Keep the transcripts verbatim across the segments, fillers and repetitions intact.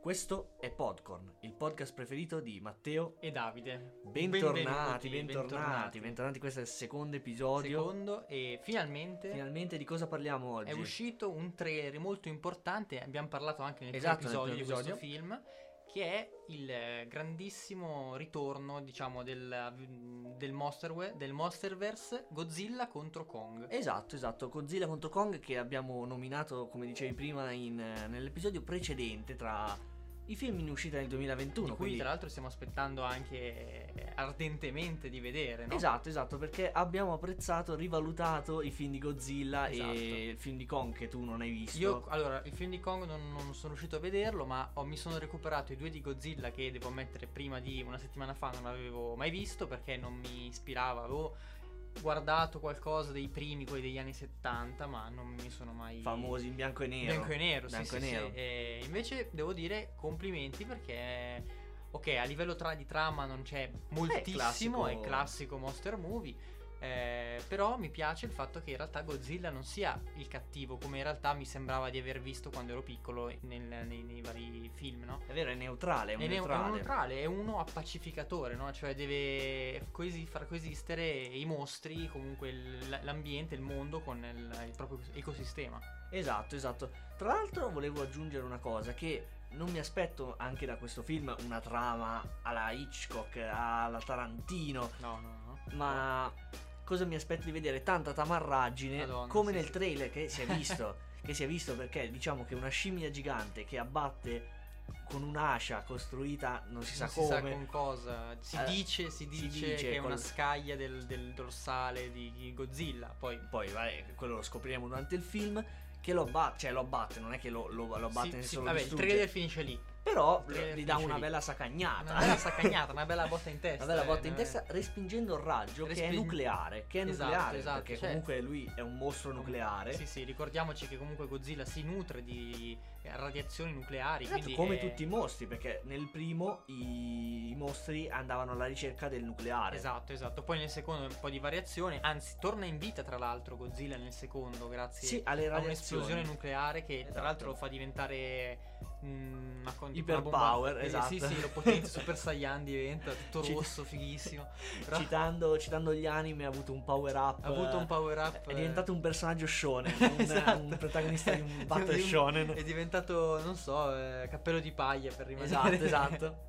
Questo è Podcorn, il podcast preferito di Matteo e Davide. Bentornati, bentornati, benvenuti. bentornati, bentornati. Questo è il secondo episodio. Secondo e finalmente Finalmente di cosa parliamo oggi? È uscito un trailer molto importante, abbiamo parlato anche nel Esatto, primo episodio nel di primo questo episodio. film, che è il grandissimo ritorno, diciamo, del, del, Monster, del Monsterverse Godzilla contro Kong. Esatto, esatto, Godzilla contro Kong, che abbiamo nominato, come dicevi prima, in, nell'episodio precedente tra i film in uscita nel duemilaventuno. Di cui quindi... tra l'altro stiamo aspettando anche ardentemente di vedere, no? Esatto, esatto, perché abbiamo apprezzato, rivalutato i film di Godzilla Esatto. e il film di Kong che tu non hai visto. Io, allora, il film di Kong non, non sono riuscito a vederlo, ma ho, mi sono recuperato i due di Godzilla che devo ammettere prima di una settimana fa non avevo mai visto perché non mi ispirava. Avevo guardato qualcosa dei primi, quelli degli anni settanta, ma non mi sono mai... Famosi in bianco e nero. Bianco e nero, bianco sì, e sì, nero. sì. E invece devo dire complimenti perché, ok, a livello tra di trama non c'è moltissimo, classico. è classico monster movie. Eh, però mi piace il fatto che in realtà Godzilla non sia il cattivo come in realtà mi sembrava di aver visto quando ero piccolo nel, nei, nei vari film, no? È vero, è neutrale, è un È, neu- neutrale. è un neutrale, è uno appacificatore, no? Cioè deve coesi- far coesistere i mostri, comunque il- l'ambiente, il mondo con il, il proprio ecosistema. Esatto, esatto. Tra l'altro volevo aggiungere una cosa, che non mi aspetto anche da questo film una trama alla Hitchcock, alla Tarantino, No, no, no. ma cosa mi aspetto di vedere? Tanta tamarraggine, Madonna, come sì, nel sì. trailer che si è visto, che si è visto perché diciamo che una scimmia gigante che abbatte con un'ascia costruita non si sa Non come, si sa con cosa. Si, Eh, dice, si dice si dice che è col- una scaglia del, del dorsale di Godzilla. Poi poi vabbè, quello lo scopriremo durante il film, che lo abbatte, cioè lo abbatte, non è che lo, lo, lo abbatte sì, nel sì, solo vabbè, il distrugge. trailer finisce lì. Però Il trailer gli dà finisce una lì. bella sacagnata. Una bella sacagnata, una bella botta in testa. Una bella botta eh, in testa, respingendo il raggio che è Resping- nucleare. Che è Esatto, nucleare, esatto, perché cioè- comunque lui è un mostro nucleare. Sì, sì, ricordiamoci che comunque Godzilla si nutre di radiazioni nucleari. Esatto, quindi come è- tutti i mostri, perché nel primo i, i mostri andavano alla ricerca del nucleare. Esatto, esatto. Poi nel secondo un po' di variazione. Anzi, torna in vita tra l'altro Godzilla nel secondo, grazie Sì, alle a radiazioni. un'esplosione nucleare che Esatto. tra l'altro lo fa diventare mm, una con- Iper una bomba- power, eh, esatto. Sì, sì, lo potente Super Saiyan diventa tutto Cit- rosso, fighissimo. Però Citando, citando gli anime, ha avuto un power up. ha avuto un power up. È diventato un personaggio shonen, un, Esatto. un protagonista di un battle Di un- shonen. È diventato, non so, eh, cappello di paglia per rimanere. Esatto, esatto.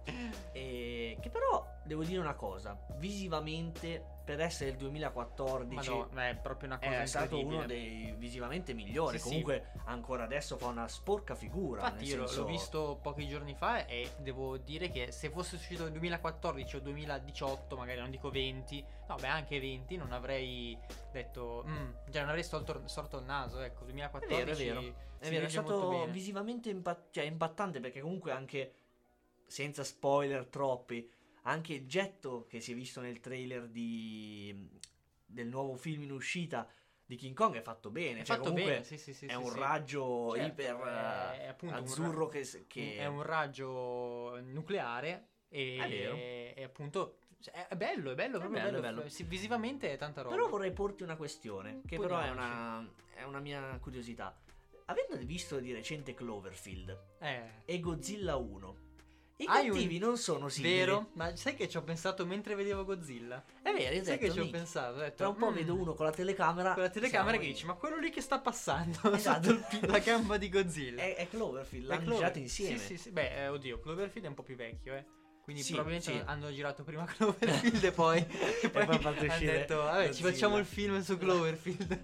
E che però devo dire una cosa, visivamente per essere il duemilaquattordici Madonna, è proprio una cosa è stato incredibile. uno dei visivamente migliori. Sì, sì. Comunque ancora adesso fa una sporca figura. Infatti nel io l'ho- senso- l'ho visto pochi giorni fa e devo dire che se fosse uscito nel duemilaquattordici o duemiladiciotto, magari non dico venti, no beh anche venti, non avrei detto, mm, cioè non avrei storto, storto il naso, ecco, È duemilaquattordici vero, è vero. si È vero, è legge molto stato bene. visivamente impa- cioè, impattante, perché comunque anche senza spoiler troppi, anche il getto che si è visto nel trailer di del nuovo film in uscita di King Kong è fatto bene. È Cioè, fatto comunque bene, sì sì sì. è sì, un sì. raggio Certo, iper è- eh, è appunto un azzurro ra- che, che È un raggio nucleare e, È vero. e appunto cioè, è bello, è bello, È proprio bello, bello, è bello. Sì, visivamente è tanta roba. Però vorrei porti una questione, che però è Poniamoci. una, è una mia curiosità. Avendo visto di recente Cloverfield Eh. e Godzilla uno, i Hai un- cattivi non sono simili. Vero? Ma sai che ci ho pensato mentre vedevo Godzilla? È vero, io ho Sai detto, che ci ho "Minchia". pensato? Ho detto, Tra un po' "Mm". vedo uno con la telecamera. Con la telecamera siamo che in- dici, ma quello lì che sta passando Esatto. sotto il pi- la gamba di Godzilla. È, è Cloverfield, È l'hanno Clover- girato insieme. Sì, sì, sì. Beh, eh, oddio, Cloverfield è un po' più vecchio, eh. Quindi Sì, probabilmente sì. hanno girato prima Cloverfield e poi, e poi poi hanno fatto hanno uscire detto, vabbè, ci Godzilla. facciamo il film su Cloverfield.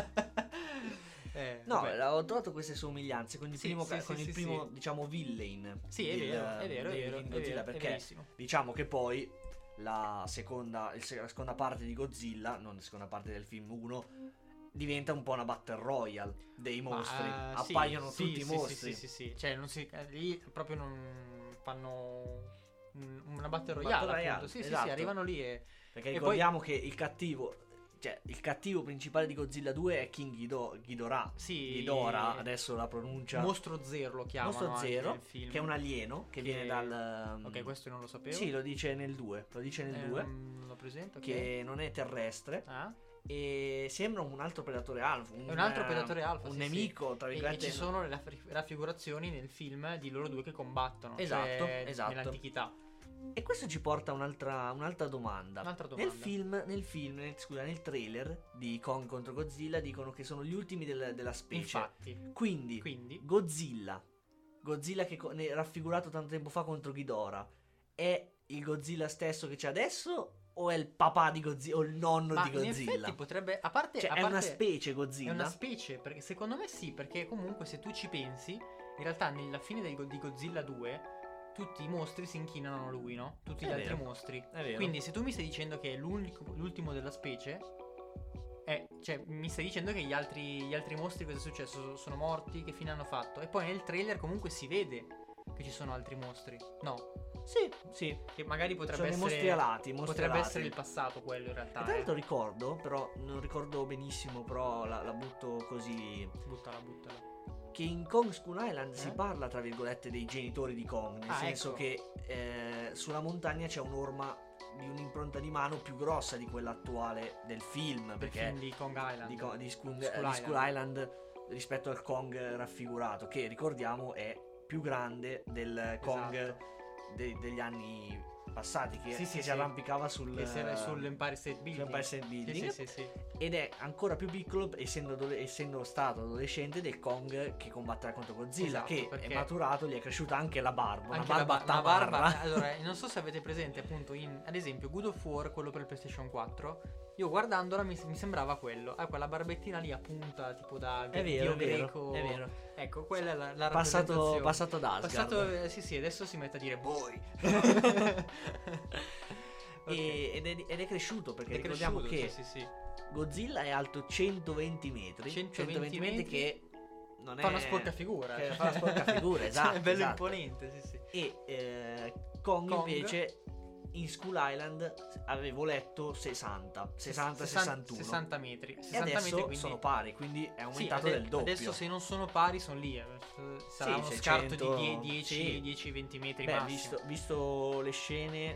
eh, No, vabbè. ho trovato queste somiglianze con il Sì, primo, sì, ca- sì, con il sì, primo sì. diciamo, villain. Sì, è del- vero, è vero, è del vero, film è Godzilla, vero, è perché verissimo. diciamo che poi la seconda, il se- la seconda parte di Godzilla, non la seconda parte del film uno, diventa un po' una battle royale dei mostri. Ma, eh, sì, Appaiono sì, tutti i sì, mostri. Sì, sì, sì, sì. Cioè, non si, eh, lì proprio non fanno mm, una battle Battle royale, royale, appunto. Sì, sì, esatto. sì, arrivano lì e... Perché E ricordiamo che il cattivo, cioè il cattivo principale di Godzilla due è King Ghido- Ghidorah. Sì, Ghidorah, adesso la pronuncia. Mostro Zero lo chiamano Mostro anche Zero, nel film. che è un alieno che, Che- viene dal. Ok, questo non lo sapevo. Sì, lo dice nel due. Lo dice nel Eh, due. non lo presento. ok. Che non è terrestre. Ah? e sembra un altro predatore alfa, un, È un altro predatore alfa, un sì, nemico, tra E, e virgolette. ci sono le raff- raffigurazioni nel film di loro due che combattono. Esatto, cioè esatto. nell'antichità. E questo ci porta a un'altra, un'altra domanda. Un'altra domanda. Nel film, nel film, nel- scusa, nel trailer di Kong contro Godzilla dicono che sono gli ultimi del- della specie. Infatti. Quindi, Quindi Godzilla, Godzilla che co- ne è raffigurato tanto tempo fa contro Ghidorah, è il Godzilla stesso che c'è adesso o è il papà di Godzilla o il nonno ma di in Godzilla? effetti potrebbe, a parte, Cioè a è parte- una specie Godzilla? È una specie, perché secondo me sì, perché comunque se tu ci pensi, in realtà nella fine del- di Godzilla due tutti i mostri si inchinano a lui, no? Tutti È gli altri vero, mostri. è vero. Quindi se tu mi stai dicendo che è l'unico- l'ultimo della specie, è, cioè mi stai dicendo che gli altri, gli altri mostri cosa è successo? Sono morti? Che fine hanno fatto? E poi nel trailer comunque si vede che ci sono altri mostri. No, Sì, sì. che magari potrebbe Sono i essere mostri alati, i mostri potrebbe alati. essere il passato quello in realtà. E tra l'altro eh. ricordo, però non ricordo benissimo, però la, la butto così, Buttala, buttala. che in Kong School Island si Eh? parla tra virgolette dei genitori di Kong, nel Ah, senso ecco. che eh, sulla montagna c'è un'orma di un'impronta di mano più grossa di quella attuale del film, Del perché film di Kong Island. di, Co- di School, Skull di Skull Island rispetto al Kong raffigurato, che ricordiamo è più grande del Kong Esatto. de- degli anni passati, che, Sì, che sì, si sì. arrampicava sul, Che era sull'Empire State Building. sull'Empire State Building. Sì, sì, sì, sì. Ed è ancora più piccolo, essendo, adole- essendo stato adolescente, del Kong che combatterà contro Godzilla, Esatto, che perché- è maturato, gli è cresciuta anche la barba, una Anche la, barba ba- la barba. tamarra. Allora, non so se avete presente appunto in, ad esempio God of War, quello per il PlayStation quattro. Io guardandola mi, mi sembrava quello. Ha quella barbettina lì a punta, tipo da È dio vero, è vero, greco. è vero. Ecco, quella è la, la Passato, rappresentazione. passato ad Asgard. Passato, eh, sì, sì, adesso si mette a dire boy. E- ed, è, ed è cresciuto, perché È ricordiamo cresciuto, che sì, sì, sì. Godzilla è alto centoventi metri. centoventi metri metri, che non è... Fa una sporca figura. che cioè. fa una sporca figura, esatto. È bello esatto. imponente, sì, sì. E eh, Kong, Kong. invece in Skull Island avevo letto sessanta, sessanta, sessantuno. sessanta metri. E sessanta adesso metri, quindi sono pari, quindi è sì, aumentato ade- del doppio. adesso se non sono pari sono lì. eh. Sarà Sì, uno seicento, scarto di dieci, sì. dieci venti metri Beh, massimo. visto, visto le scene,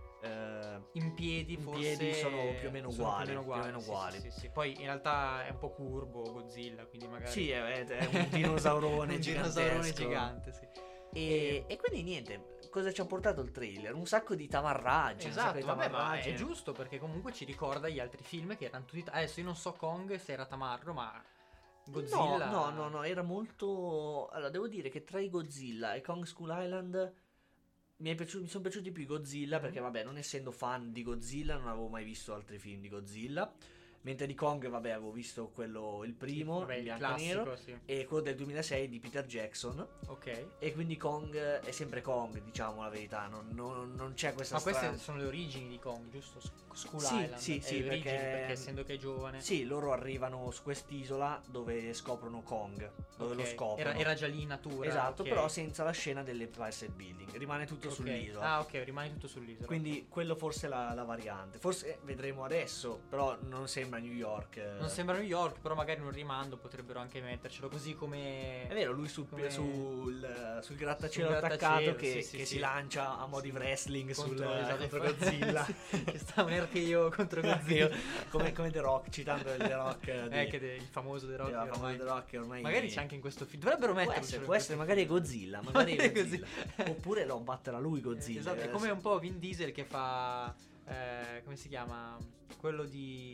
eh, In piedi in forse piedi sono più o meno sono uguali, più o meno più o meno sì, uguali. sì, sì, sì. Poi in realtà è un po' curvo Godzilla, quindi magari sì, è, è un dinosaurone un gigantesco. dinosaurone gigante, sì. E, e quindi niente, cosa ci ha portato il trailer? Un sacco di tamarraggi. un sacco Esatto, di vabbè, ma tamarraggi. è giusto perché comunque ci ricorda gli altri film che erano tutti. Adesso io non so Kong se era tamarro, ma Godzilla. No, no, no, no, era molto... Allora, devo dire che tra i Godzilla e Kong Skull Island mi, è piaciuto, mi sono piaciuti più i Godzilla, perché vabbè, non essendo fan di Godzilla non avevo mai visto altri film di Godzilla. Mentre di Kong, vabbè, avevo visto quello, il primo, Vabbè, in il bianco e nero, classico, sì. e quello del duemilasei di Peter Jackson. Ok. E quindi Kong è sempre Kong, diciamo la verità, non, non- non c'è questa Ma strana... queste sono le origini di Kong, giusto? S- Skull Sì, Island. sì, è sì, le origini, perché- perché essendo che è giovane. Sì, loro arrivano su quest'isola dove scoprono Kong, dove Ok, lo scoprono. Era, era già lì in natura. Esatto, ok. però senza la scena dell'Empire State Building, rimane tutto Ok. sull'isola. Ah, ok, rimane tutto sull'isola. Quindi quello forse è la, la variante. Forse vedremo adesso, però non sembra New York. eh. Non sembra New York, però magari un rimando potrebbero anche mettercelo così come. È vero, lui sul, Come- sul, sul grattacielo sul attaccato grattacielo, che, sì, sì, che sì. si lancia a mo' di wrestling sul, Contro, esatto, contro fa- Godzilla. Ci sta un R K O contro Godzilla. come, come The Rock, citando il The Rock. Di, Eh, che de- il famoso The Rock. la famosa ormai. The Rock ormai... Magari c'è anche in questo film. Dovrebbero Può metterlo. essere, può essere, magari è Godzilla, magari è Godzilla. Oppure lo batterà lui Godzilla. Esatto, è eh, come un po' Vin Diesel che fa. eh, come si chiama? Quello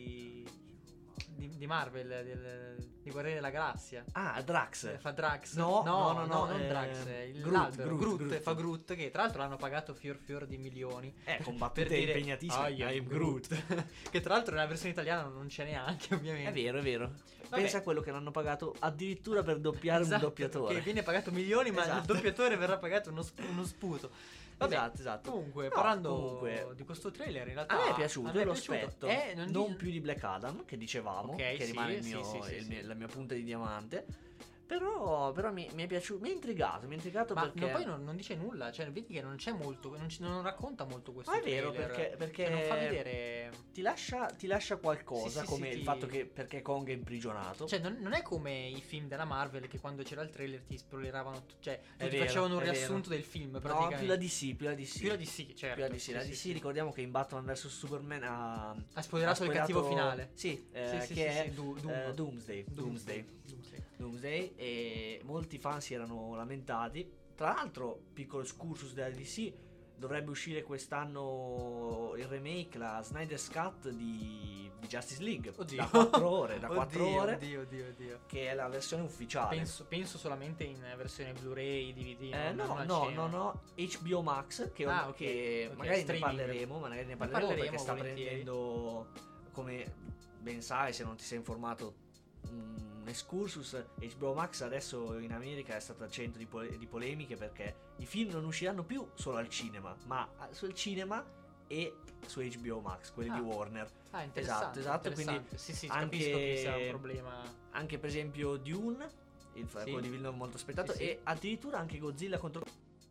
di. Di, di Marvel, del, di Guardiani della Galassia. Ah, Drax. Eh, Fa Drax. No, no, no, no, no, non eh, Drax. è il- Groot, l'albero. Groot, Groot, Groot. fa Groot, che tra l'altro l'hanno pagato fior fior di milioni. Eh, Per combattute dire impegnatissime. I am I am Groot. Che tra l'altro nella versione italiana non c'è neanche, ovviamente. È vero, è vero. Vabbè. Pensa a quello che l'hanno pagato addirittura per doppiare Esatto, un doppiatore. che viene pagato milioni, ma il Esatto. doppiatore verrà pagato uno, sp- uno sputo. Vabbè, Esatto, esatto. comunque, No, parlando comunque, di questo trailer, in realtà a me è piaciuto, a me io è lo piaciuto. aspetto. Eh, non, non di- più di Black Adam, che dicevamo, Ok, che sì, rimane il sì, mio- sì, sì, il sì. mio- la mia punta di diamante. Però, però mi, mi è piaciuto, mi ha intrigato, mi ha intrigato Ma perché... no, poi non, non dice nulla, cioè vedi che non c'è molto, non, ci- non racconta molto questo Ma è vero, trailer. perché- perché- Cioè, non fa vedere... Ti lascia, ti lascia qualcosa, Sì, sì, come sì, il ti- fatto che perché Kong è imprigionato. Cioè, non, non è come i film della Marvel che quando c'era il trailer ti spoileravano, tu- cioè, È ti vero, facevano un è vero. riassunto del film, No, praticamente. più la D C, più la D C. Più la D C, certo. Più la D C, la Sì, D C, sì, sì. ricordiamo che in Batman vs Superman ha, Ha spoilerato il cattivo finale. Sì, eh, Sì, sì, che sì, è sì, Du- Doom. eh, Doomsday. Doomsday. Doomsday. Doomsday, e molti fan si erano lamentati. Tra l'altro, piccolo excursus della D C, dovrebbe uscire quest'anno il remake, la Snyder's Cut di, di Justice League. Oddio. Da quattro ore, da quattro Oddio, ore, Oddio, oddio, oddio. che è la versione ufficiale. Penso, penso solamente in versione Blu-ray, D V D. Eh, non no, al no, cinema. no, no, H B O Max, che, Ah, ok, che ok, magari streaming. ne parleremo, magari ne Ne parleremo, parleremo, perché sta volentieri. prendendo, come ben sai, se non ti sei informato, un excursus. H B O Max adesso in America è stata al centro di, pole- di polemiche, perché i film non usciranno più solo al cinema, ma a- sul cinema e su H B O Max, quelli Ah. di Warner. Ah, interessante. Esatto, esatto, quindi interessante. Sì, sì, anche- capisco che sia un problema. Anche per esempio Dune, il, Sì. quello di Villeneuve molto aspettato, Sì, sì. e addirittura anche Godzilla contro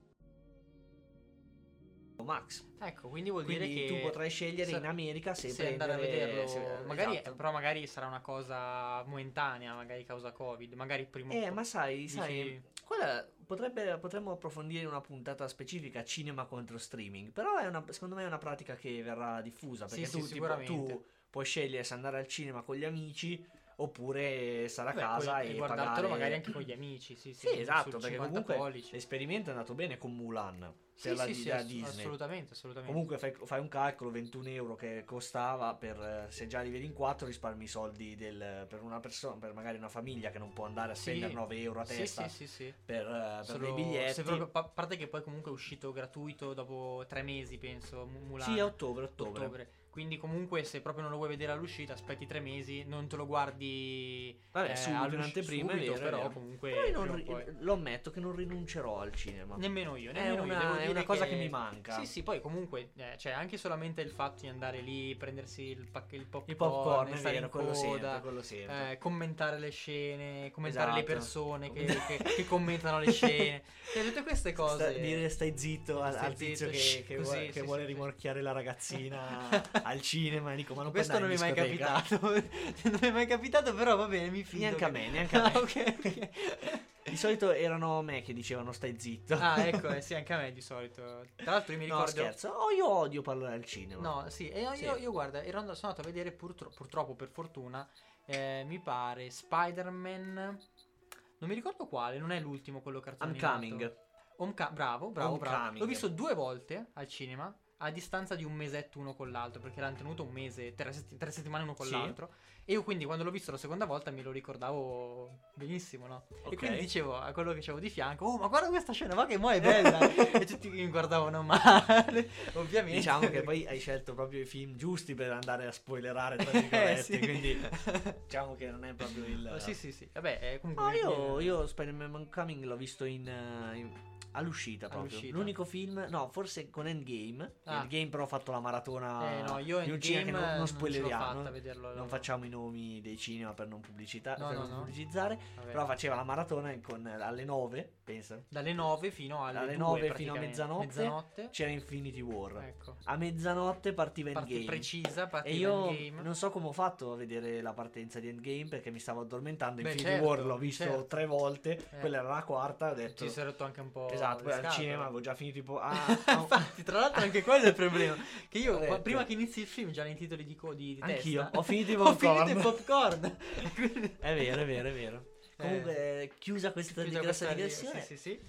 Max. Ecco, quindi vuol Quindi dire che tu potrai scegliere se- in America se, se andare a prendere- vederlo, se- magari, esatto. però magari sarà una cosa momentanea, magari causa Covid, magari prima o Eh, poi- ma sai, dici- sai, quella potrebbe, potremmo approfondire in una puntata specifica, cinema contro streaming. Però è una, secondo me è una pratica che verrà diffusa, Sì, perché sì, tu, tipo, sicuramente. tu puoi scegliere se andare al cinema con gli amici oppure stare a Vabbè, casa puoi- e guardartelo pagare. magari anche con gli amici, sì, sì, Sì, sul esatto, perché cinquanta comunque pollici. l'esperimento è andato bene con Mulan, Sì, per la, sì, di- sì, della ass- Disney. assolutamente, assolutamente. Comunque fai, fai un calcolo, ventuno euro che costava, per, eh, se già li vedi in quattro risparmi i soldi del, per una persona, per magari una famiglia che non può andare a Sì. spendere nove euro a Sì, testa sì, sì, sì. per, eh, per Solo- dei biglietti. se proprio- a parte che poi comunque è uscito gratuito dopo tre mesi, penso, Mu- Mulan. Sì, a ottobre, ottobre. ottobre. Quindi comunque se proprio non lo vuoi vedere all'uscita, aspetti tre mesi, non te lo guardi Vabbè, eh, subito in all'usci- anteprima, è subito, vero, è però vero. comunque Però io non prima o ri- poi. lo ammetto che non rinuncerò al cinema. Nemmeno io, È nemmeno io, una- devo è dire una cosa che mi manca. Sì, sì, poi comunque, eh, cioè anche solamente il fatto di andare lì, prendersi il, pac- il popcorn, Il popcorn, è stare vero, in quello coda, sempre, quello sempre. eh, commentare le scene, commentare le Esatto. persone che, che- che commentano le scene, cioè tutte queste cose. Sta- dire stai zitto al, Stai al tizio zitto, che, shh, che così, vuole, che sì, vuole sì, sì. rimorchiare la ragazzina al cinema, e dico ma non puoi Questo non andare mi è in mai discoteca? capitato, non mi è mai capitato, però va bene, mi fido. Neanche a che- me, neanche a me. Ah, ok, ok. Di solito erano a me che dicevano stai zitto. Ah, ecco, eh, sì, anche a me di solito. Tra l'altro io mi No, ricordo... scherzo. Oh, io odio parlare al cinema. No, sì, e io, Sì. io, io, guarda, ero andato, sono andato a vedere purtro- purtroppo, per fortuna, eh, mi pare Spider-Man, non mi ricordo quale, non è l'ultimo quello cartone I'm animato. coming. Homecom- bravo, bravo, bravo. Homecoming. L'ho visto due volte al cinema, a distanza di un mesetto uno con l'altro, perché l'hanno tenuto un mese, tre, setti- tre settimane uno con Sì. l'altro. E io quindi quando l'ho visto la seconda volta me lo ricordavo benissimo, no? Ok. E quindi dicevo a quello che c'avevo di fianco, oh ma guarda questa scena, ma che mo' è bella! E tutti mi guardavano male, ovviamente. Diciamo che poi hai scelto proprio i film giusti per andare a spoilerare tra virgolette, Eh, sì. quindi diciamo che non è proprio il... Sì, sì, sì. Vabbè, è comunque... No, mi- io, mi- io Spider-Man Homecoming l'ho visto in, eh, in- all'uscita proprio. All'uscita. L'unico film, no, forse con Endgame. Ah. Endgame però ho fatto la maratona Eh, no, io di un in cinema che game non, non non ce l'ho spoileriamo. fatta a Non, vederlo. non facciamo i nomi dei cinema per non, pubblicità, No, per no, non no. pubblicizzare. Vabbè. Però faceva la maratona con, alle nove, pensa. Dalle nove fino alle Dalle due, nove fino a praticamente. mezzanotte. Mezzanotte. C'era Infinity War. Ecco. A mezzanotte partiva Parte Endgame. precisa, E partiva io Endgame. non so come ho fatto a vedere la partenza di Endgame, perché mi stavo addormentando. Beh, Infinity certo, War l'ho visto certo. tre volte. Eh. Quella era la quarta. Ho detto Ti sei rotto anche un po'. esatto. Poi le al scatole. cinema avevo già finito tipo. Ah, ah, Infatti, tra l'altro, anche quello è il problema. Che io, Ho qua- detto. prima che inizi il film, già nei titoli di, co- di, di Anch'io. testa, Ho finito i ho finito popcorn. i popcorn. Quindi- È vero, è vero, è vero. Eh. Comunque, chiusa questa Chiusa digressa questa- digressione, Sì, sì, sì.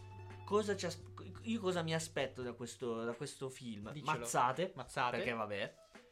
cosa ci as- io cosa mi aspetto da questo, da questo film? Diccelo. Mazzate. Mazzate. Perché vabbè.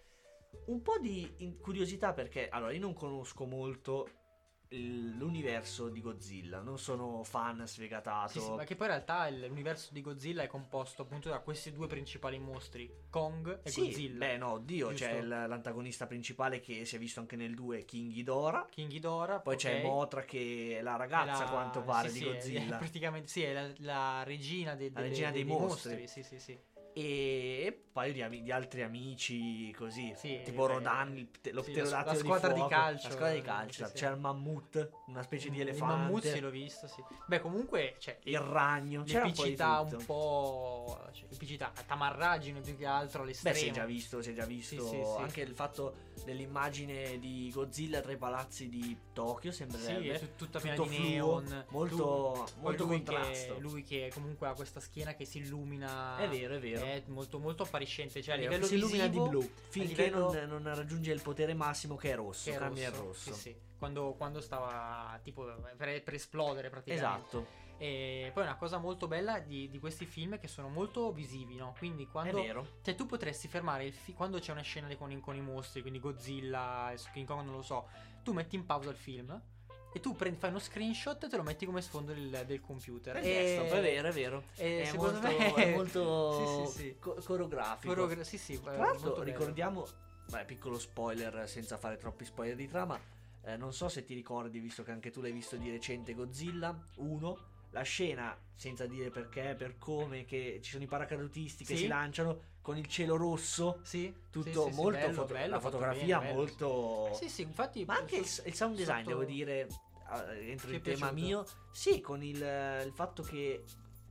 Un po' di in- curiosità, perché allora io non conosco molto il- l'universo di Godzilla, non sono fan sfegatato. Sì, sì, ma che poi in realtà il- l'universo di Godzilla è composto appunto da questi due principali mostri, Kong e Sì, Godzilla. beh no, Dio, Giusto. c'è il- l'antagonista principale che si è visto anche nel due, King Ghidorah. King Ghidorah, Poi ok. c'è Mothra che è la È ragazza, la- a quanto pare, sì, di sì, è- Godzilla. è praticamente sì, è la, la regina, de- La delle- regina dei dei mostri. Sì, sì, sì. e un paio di, ami- di altri amici così, Sì, tipo eh, Rodan, il pte- lo sì, pterodattilo la squadra di di fuoco, calcio, la squadra di eh, calcio, sì, sì. c'è il mammut, una specie di il elefante, mammut sì, l'ho visto, sì. Beh, comunque, cioè, il ragno, c'era un po' di l'epicità un, tutto. po', cioè, epicità, tamarragine più che altro Beh, all'estremo. si è già visto, si è già visto Sì, sì, sì. anche il fatto dell'immagine di Godzilla tra i palazzi di Tokyo, Sì, sembrerebbe. è tut- tutta piena tutto di fluo, neon, molto, Lui- poi molto lui contrasto. che, lui che comunque ha questa schiena che si illumina. È vero, è vero. È molto, molto appariscente. Cioè, a È vero, livello si illumina visivo, di blu finché livello- non, non raggiunge il potere massimo che è rosso, che è cambia il rosso. rosso. Sì, sì. Quando, quando stava tipo per, per esplodere praticamente. Esatto, E poi una cosa molto bella di, di questi film è che sono molto visivi, no? Quindi è quando vero. cioè tu potresti fermare il film quando c'è una scena di- con, i- con i mostri, quindi Godzilla, e King Kong, non lo so. Tu metti in pausa il film e tu prendi, fai uno screenshot e te lo metti come sfondo del, del computer. È, E- desktop, è vero, è vero. e È secondo molto, me è molto sì, sì, sì. co- coreografico. Coreogra- sì, sì, Tra l'altro bello. ricordiamo, beh, piccolo spoiler senza fare troppi spoiler di trama, eh, non so se ti ricordi, visto che anche tu l'hai visto di recente, Godzilla uno, la scena, senza dire perché, per come, che ci sono i paracadutisti che Sì. si lanciano con il cielo rosso, Sì, tutto sì, sì, sì, molto, bello, foto- bello, la fatto fotografia bene, bello. molto... Sì, sì, infatti Ma anche il, sotto- il sound design, sotto- devo dire, eh, entro Ti è il tema piaciuto? mio, sì, con il, il fatto che,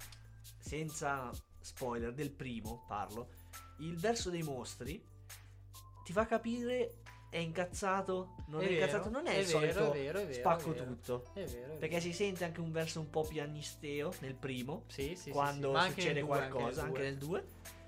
senza spoiler, del primo parlo, il verso dei mostri ti fa capire è incazzato, non è, È vero, incazzato, non è, è il vero, solito è vero, è vero, spacco è vero. tutto. È vero, è Perché vero. si sente anche un verso un po' pianisteo nel primo, Sì, sì, sì, quando sì, ma anche succede nel due, qualcosa, anche anche nel nel due.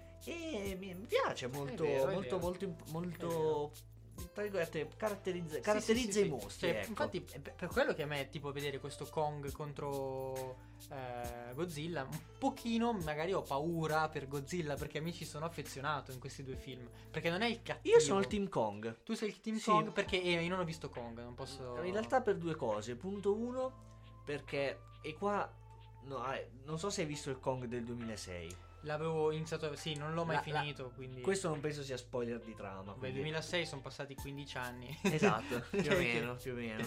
E mi mi piace molto, vero, è molto, vero. molto, imp- È molto, tra virgolette, caratterizza, Sì, caratterizza sì, sì, i sì. mostri. Cioè, ecco. infatti, è per per quello che a me, tipo, vedere questo Kong contro eh, Godzilla, un pochino magari ho paura per Godzilla, perché mi ci sono affezionato in questi due film. Perché non è il cattivo. Io sono il team Kong. Tu sei il team Sì. Kong perché eh, io non ho visto Kong, non posso. In realtà per due cose. Punto uno, perché e qua no, eh, non so se hai visto il Kong del duemilasei. L'avevo iniziato, sì, non l'ho mai La- la- finito, quindi. Questo non penso sia spoiler di trama. Beh, quindi- duemilasei sono passati quindici anni. Esatto, più o Cioè, meno, più o meno.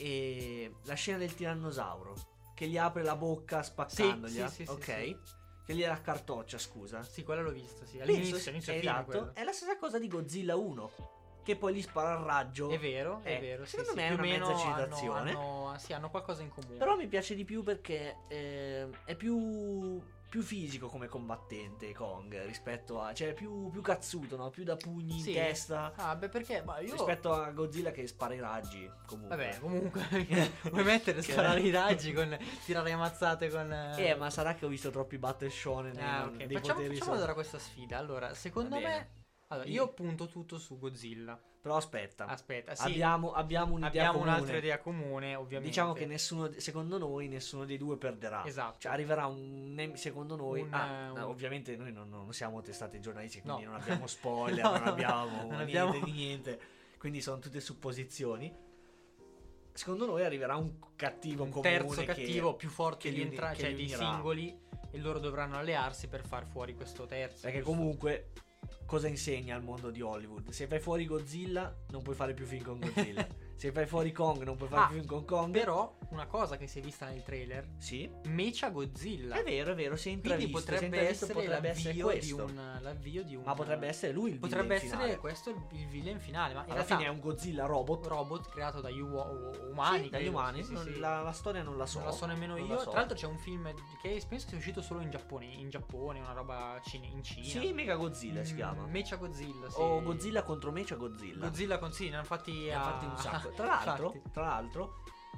E la scena del tirannosauro che gli apre la bocca spaccandogliela, sì, sì, sì, ok? sì. Che gli la cartoccia, scusa. Sì, quella l'ho vista, sì. Penso- All'inizio, all'inizio film, esatto, quello. è la stessa cosa di Godzilla uno, che poi gli spara il raggio. È vero, è Eh, vero. Sì, secondo sì, me è più o una meno mezza hanno- citazione. Hanno, sì, hanno qualcosa in comune. Però mi piace di più perché eh, è più, più fisico come combattente Kong rispetto a... cioè è più, più cazzuto, no? Più da pugni Sì. in testa Ah, beh, perché? Ma io. rispetto a Godzilla che spara i raggi comunque. Vabbè, comunque. Vuoi mettere Che- sparare i raggi con. Tirare le mazzate con. Eh, ma sarà che ho visto troppi battle shonen e Ah, non- ok. dei Facciamo, poteri facciamo so- allora questa sfida. Allora, secondo Va bene. me. Allora, Dimmi. io punto tutto su Godzilla. Però aspetta, Aspetta, sì. abbiamo, abbiamo un'idea abbiamo comune. un'altra idea comune, ovviamente. Diciamo che nessuno, secondo noi, nessuno dei due perderà. Esatto. Cioè arriverà un nem- secondo noi. Un, ah, eh, no, un- ovviamente noi non, non siamo testati giornalisti, quindi No. non abbiamo spoiler, No, non no, abbiamo non niente abbiamo- di niente. Quindi sono tutte supposizioni. Secondo noi arriverà un cattivo un comune terzo che- cattivo più forte che di li uni- entra- che cioè li dei unirà. singoli, e loro dovranno allearsi per far fuori questo terzo. Perché giusto? comunque cosa insegna al mondo di Hollywood? Se fai fuori Godzilla non puoi fare più film con Godzilla. Se fai fuori Kong non puoi fare Ah, più film con Kong. Però una cosa che si è vista nel trailer, Sì, Mecha Godzilla. è vero, è vero, si è Quindi intravisto, si è potrebbe intravisto, essere, potrebbe essere l'avvio, questo. di un, l'avvio di un Ma potrebbe essere lui il potrebbe villain essere finale. questo il, il villain finale, ma in Alla realtà fine è un Godzilla robot. robot creato dagli uo- umani, Sì, dagli credo, umani. sì, sì, non- sì. La, la storia non la so. Non la so nemmeno non io. la so. Tra l'altro c'è un film che penso sia uscito solo in Giappone, in Giappone, una roba cine- in Cina. Sì, Mega Godzilla si Mm, chiama. Mecha Godzilla, sì. O Godzilla contro Mecha Godzilla. Godzilla con sì, ne hanno fatti Ne ha a- fatti un sacco. Tra l'altro, Infatti. tra l'altro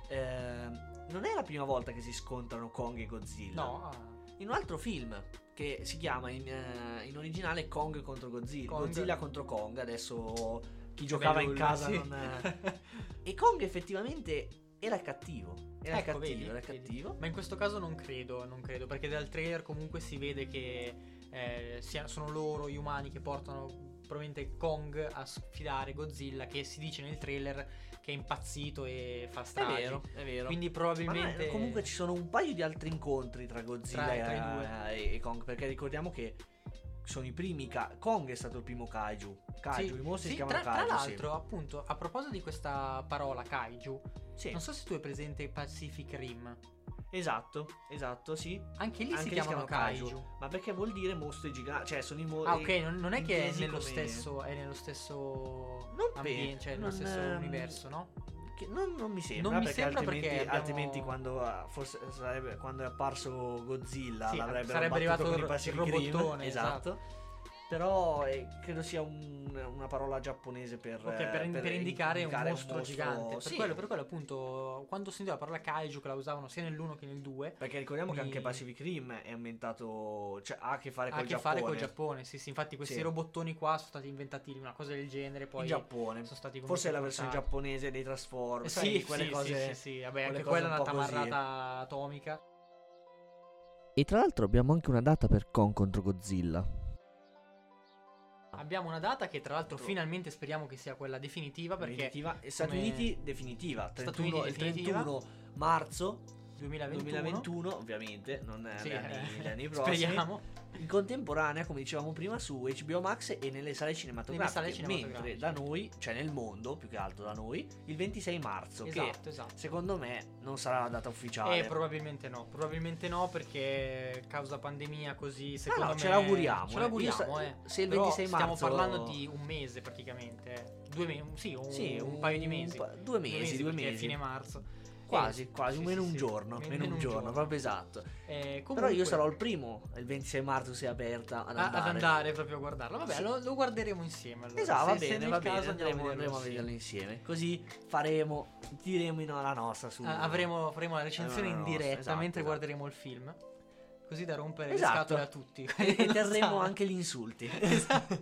ehm, non è la prima volta che si scontrano Kong e Godzilla. No, ah, In un altro film che si chiama in, eh, in originale Kong contro Godzilla. Kong. Godzilla contro Kong. Adesso chi giocava bello in il- casa sì. non. E Kong effettivamente era il cattivo. Era il Ecco, cattivo, vedi, era il vedi. cattivo. Ma in questo caso non credo, non credo, perché dal trailer comunque si vede che eh, sia- sono loro gli umani che portano probabilmente Kong a sfidare Godzilla, che si dice nel trailer che è impazzito e fa È stragi. vero, è vero. Quindi Ma no, probabilmente comunque ci sono un paio di altri incontri tra Godzilla Tra- tra i due. e, e Kong. Perché ricordiamo che sono i primi. Ka- Kong è stato il primo kaiju. Kaiju, Sì, i mostri sì, si chiamano tra, tra kaiju. sì. l'altro, appunto, a proposito di questa parola kaiju, Sì. non so se tu hai presente Pacific Rim. Esatto, esatto, sì. Anche lì Anche si lì chiamano kaiju. Ma perché vuol dire mostri giganti? Cioè, sono i mostri. Ah, ok, non, non è che è intesi nello come- stesso, è nello stesso Non ambiente, pe- cioè nello non, stesso ehm, universo, no? Che non, non mi sembra, Non mi perché, sembra altrimenti, perché abbiamo- altrimenti quando ah, forse sarebbe quando è apparso Godzilla Sì, l'avrebbero sarebbe battuto arrivato con il- i Pacific il Rim, robottone, esatto. Però eh, credo sia un- una parola giapponese per, Ok, eh, per, per indicare, un mostro gigante. Per, sì. quello, per quello, appunto, quando sentivo la parola kaiju, che la usavano sia nell'uno che nel due, Perché ricordiamo che mi- anche Pacific Rim è ambientato, cioè ha a che fare ha a col che Giappone. fare col Giappone. Sì, sì, infatti questi Sì. robottoni qua sono stati inventati una cosa del genere, poi in Giappone. sono stati comunque Forse è la versione portati. giapponese dei Transformers, Eh, sai, sì, quelle sì, cose. sì, sì, sì, vabbè, quelle anche cose quella è un una po' così. tamarrata atomica. E tra l'altro abbiamo anche una data per Kong contro Godzilla. Abbiamo una data che tra l'altro Ecco. finalmente speriamo che sia quella definitiva, perché Definitiva. E Stati come- Uniti definitiva. Stati trentuno, Uniti il definitiva. trentuno marzo duemilaventuno, duemilaventuno, ovviamente, non è Sì, gli anni, eh, gli anni prossimi. speriamo. In contemporanea, come dicevamo prima, su H B O Max e nelle sale cinematografiche. Nelle sale cinematografiche. Mentre da noi, cioè nel mondo, più che altro da noi, il ventisei marzo, che Esatto, esatto. secondo me non sarà la data ufficiale. Eh, probabilmente no, probabilmente no, perché causa pandemia così, secondo no, me ce l'auguriamo, Ce eh. l'auguriamo, Io sa- eh. se il Però ventisei stiamo marzo- parlando di un mese praticamente, eh. Due mesi, sì, un, Sì, un paio di mesi. pa- due mesi, due perché è mesi. fine marzo. Quasi, Eh, quasi, sì, meno sì, un sì. giorno, Men- meno un giorno, proprio esatto. Eh, Però comunque- io sarò il primo, il ventisei marzo se è aperta, ad a- andare. ad andare proprio a guardarlo. Vabbè, Sì. lo, lo guarderemo insieme allora. Esatto, va Se- se bene, nel va bene, caso andremo, andiamo andremo a insieme. vederlo insieme. Così faremo, diremo in- la nostra su. Ah, avremo, faremo la recensione Eh, in no, diretta esatto, mentre esatto. guarderemo il film. Così da rompere Esatto. le scatole a tutti. E Non terremo sanno. anche gli insulti. Esatto.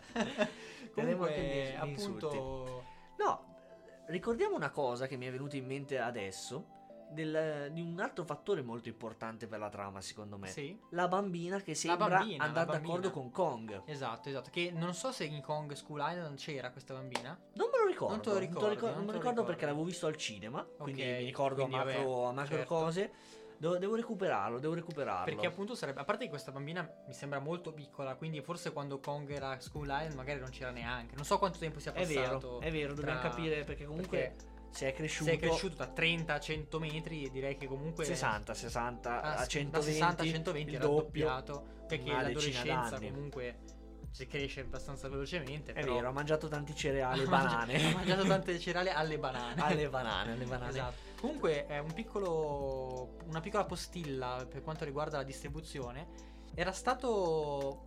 Terremo anche Comunque, gli- gli appunto, No, ricordiamo una cosa che mi è venuta in mente adesso. Del, di un altro fattore molto importante per la trama, secondo me. sì, La bambina che sembra bambina, andare la bambina. d'accordo con Kong. esatto, esatto. Che non so se in Kong School Island c'era questa bambina. Non me lo ricordo. Non te lo ricordi, ricor- non non me te lo lo ricordo ricordi. perché l'avevo visto al cinema. Quindi Ok, mi ricordo quindi a macro, vabbè, a macro certo. cose. Devo, devo recuperarlo, devo recuperarlo. Perché appunto sarebbe, a parte che questa bambina mi sembra molto piccola, quindi forse quando Kong era a School Island magari non c'era neanche. Non so quanto tempo sia È passato. vero, è vero, dobbiamo tra- capire perché comunque perché se è cresciuto. se è cresciuto da trenta a cento metri, direi che comunque sessanta, sessanta Ah, a sì, centoventi, da sessanta a centoventi il era doppio. doppiato, perché una decina l'adolescenza d'anni. comunque si cresce abbastanza velocemente. È però vero, ha mangiato tanti cereali e ha mangia- banane. ha mangiato tante cereali alle banane. alle banane, alle banane. Esatto. Comunque è un piccolo una piccola postilla per quanto riguarda la distribuzione. Era stato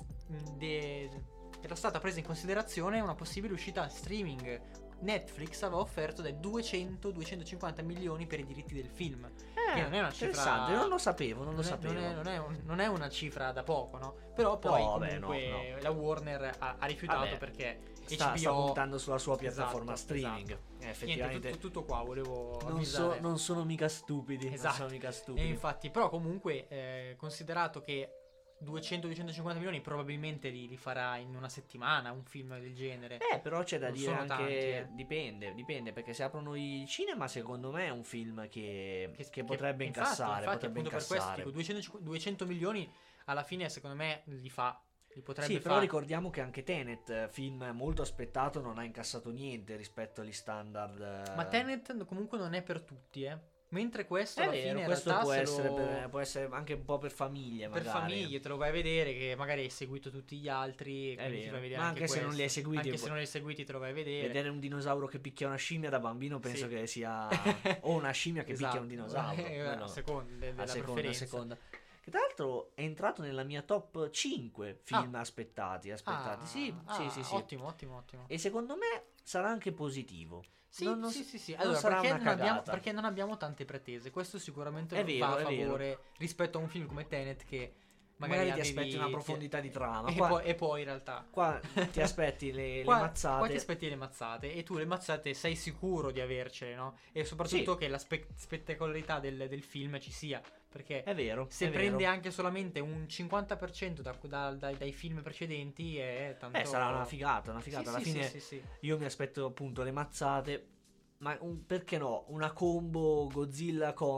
de- era stata presa in considerazione una possibile uscita in streaming. Netflix aveva offerto dai duecento duecentocinquanta milioni per i diritti del film. Che non è una cifra- interessante, non lo sapevo, non, Non lo è, sapevo. non è- non è un- non è una cifra da poco, no? Però poi No, vabbè, comunque no, no. la Warner ha, ha rifiutato Vabbè, perché sta, H B sta O puntando sulla sua piattaforma Esatto, streaming. esatto. Eh, Niente, effettivamente tutto, tutto qua, volevo non, avvisare. so- non sono mica stupidi. Esatto. Non sono mica E stupidi. infatti, però comunque, eh, considerato che duecento duecentocinquanta milioni probabilmente li, li farà in una settimana un film del genere. Eh, però c'è da Non dire sono anche. tanti, eh. Dipende, dipende. Perché se aprono i cinema, secondo me è un film che, che, che- potrebbe infatti, incassare. infatti, potrebbe appunto incassare. per questo dico duecento, duecento milioni alla fine secondo me li fa, li potrebbe Sì, però fare. ricordiamo che anche Tenet, film molto aspettato, non ha incassato niente rispetto agli standard. eh. Ma Tenet comunque non è per tutti, eh. Mentre questo È alla vero, fine in questo realtà può se essere, lo- per- può essere anche un po' per famiglie, per magari. famiglie te lo vai a vedere, che magari hai seguito tutti gli altri, e È quindi ti vero. vai a vedere Ma anche se questo. non li hai seguiti, anche può- se non li hai seguiti te lo vai a vedere. Vedere un dinosauro che picchia una scimmia da bambino penso Sì. che sia o una scimmia che Esatto. picchia un dinosauro. Eh, quello- a seconda de- della a seconda, a preferenza. seconda. Che tra l'altro è entrato nella mia top cinque film aspettati, aspettati. Ah, sì, ah, sì, sì, sì. Ottimo, ottimo, ottimo. E secondo me sarà anche positivo. Sì, Non- non sì, s- sì, sì. non Allora, sarà perché una non, abbiamo, cagata. perché non abbiamo tante pretese. Questo sicuramente È vero, va a è vero. favore rispetto a un film come Tenet che Magari, magari, ti avevi- aspetti una ti- profondità di trama. E, Qua, poi, e poi in realtà qua ti aspetti le, le Qua, mazzate. qua ti aspetti le mazzate e tu le mazzate sei sicuro di avercele, no? E soprattutto Sì. che la spe- spettacolarità del, del film ci sia. Perché È vero. se è prende vero. anche solamente un cinquanta per cento da, da- dai, dai film precedenti è tanto... Eh, sarà una figata, una Sì, figata. sì, Alla sì, fine sì, sì. io mi aspetto appunto le mazzate. Ma un- perché no? Una combo Godzilla Kong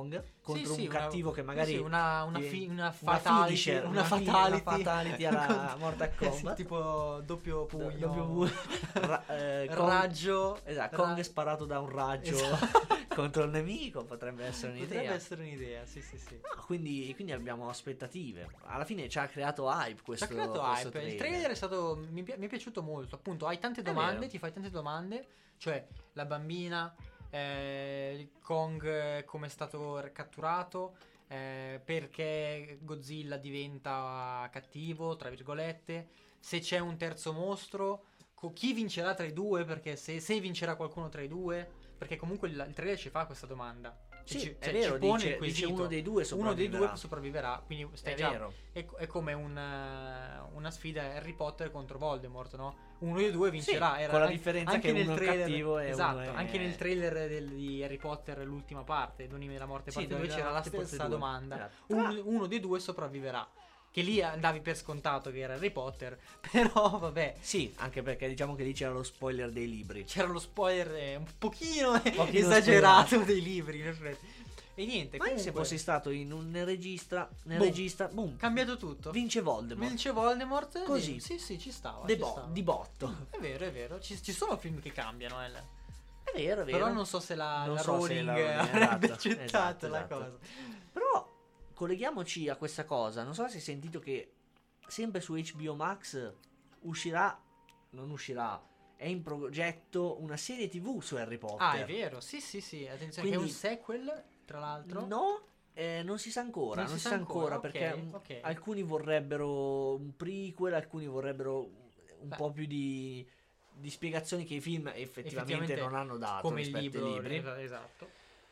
contro sì, un sì, una- cattivo che magari sì, una, una, diventa- fi- una una fatality, finisher, una una fi- fatality, una fatality alla Mortal Sì, Kombat. tipo doppio pugno, Doppio pugno. Ra- eh, Kong- raggio, Esatto, ra- Kong è sparato da un raggio Esatto. contro il nemico, potrebbe essere un'idea. Potrebbe essere un'idea, sì sì sì. No, quindi, quindi abbiamo aspettative. Alla fine ci ha creato hype questo, Ci ha creato questo hype. Il trailer è stato. Mi, pi- mi è piaciuto molto. Appunto, hai tante È domande, vero. ti fai tante domande. Cioè, la bambina, eh, il Kong, eh, come è stato r- catturato, eh, perché Godzilla diventa cattivo, tra virgolette. Se c'è un terzo mostro, co- chi vincerà tra i due? Perché se, se vincerà qualcuno tra i due. Perché comunque il, il trailer ci fa questa domanda. Sì, ci, è cioè, vero, ci pone dice, il quesito. dice uno dei due Uno dei sopravviverà. due sopravviverà. Quindi stai È già. vero. È, è come un, eh, una sfida Harry Potter contro Voldemort, no? Uno dei due vincerà. Sì, Era con la anche- differenza anche che nel uno è trailer, cattivo e esatto, uno è- anche nel trailer del- di Harry Potter, l'ultima parte, Doni della morte Sì, parte Doni due, della c'era la morte parte stessa due. domanda. Esatto. Un- uno dei due sopravviverà. Che lì andavi per scontato che era Harry Potter, però vabbè. Sì, anche perché diciamo che lì c'era lo spoiler dei libri. C'era lo spoiler eh, un pochino, pochino esagerato spoilerato. dei libri, in effetti. E niente, Ma comunque, se fossi stato in un regista, nel Boom. regista, boom, cambiato tutto. vince Voldemort. Vince Voldemort. Così. eh, Sì, sì, ci stava. De ci bo- stava. di botto. È vero, è vero. Ci, ci sono film che cambiano, eh. È vero, è vero. Però non so se la, Non la so se Rowling la Rowling- avrebbe esatto, accettato esatto, la esatto. cosa. Però colleghiamoci a questa cosa. Non so se hai sentito che sempre su H B O Max uscirà, non uscirà, è in progetto una serie tivù su Harry Potter. Ah, è vero. Sì, sì, sì. Attenzione, Quindi- che è un sequel, tra l'altro. No, eh, non si sa ancora, non, si sa ancora, ok, perché mm, ok. alcuni vorrebbero un prequel, alcuni vorrebbero un Beh. po' più di, di spiegazioni che i film effettivamente, Effettivamente, non hanno dato come il rispetto libro, ai libri. es- esatto.